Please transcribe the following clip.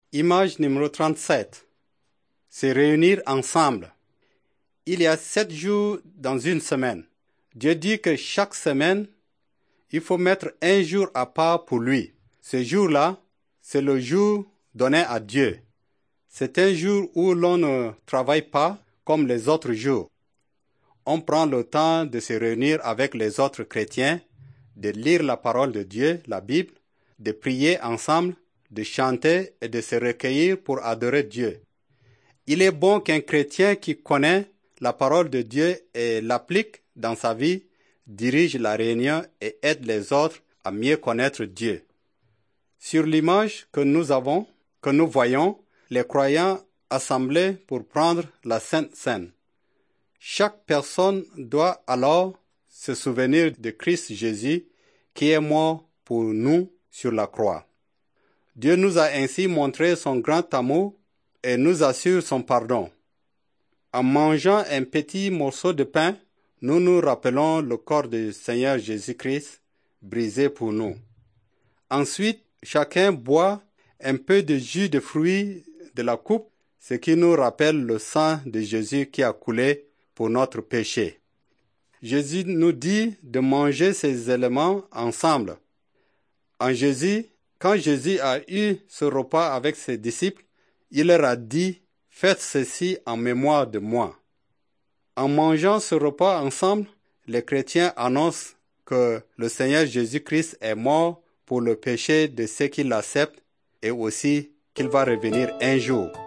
Image numéro 37. Se réunir ensemble. Il y a 7 jours dans une semaine. Dieu dit que chaque semaine, il faut mettre un jour à part pour lui. Ce jour-là, c'est le jour donné à Dieu. C'est un jour où l'on ne travaille pas comme les autres jours. On prend le temps de se réunir avec les autres chrétiens, de lire la parole de Dieu, la Bible, de prier ensemble, de chanter et de se recueillir pour adorer Dieu. Il est bon qu'un chrétien qui connaît la parole de Dieu et l'applique dans sa vie, dirige la réunion et aide les autres à mieux connaître Dieu. Sur l'image que nous voyons, les croyants assemblés pour prendre la Sainte Seine. Chaque personne doit alors se souvenir de Christ Jésus qui est mort pour nous sur la croix. Dieu nous a ainsi montré son grand amour et nous assure son pardon. En mangeant un petit morceau de pain, nous nous rappelons le corps du Seigneur Jésus-Christ brisé pour nous. Ensuite, chacun boit un peu de jus de fruits de la coupe, ce qui nous rappelle le sang de Jésus qui a coulé pour notre péché. Jésus nous dit de manger ces éléments ensemble. Quand Jésus a eu ce repas avec ses disciples, il leur a dit « Faites ceci en mémoire de moi ». En mangeant ce repas ensemble, les chrétiens annoncent que le Seigneur Jésus-Christ est mort pour le péché de ceux qui l'acceptent et aussi qu'il va revenir un jour.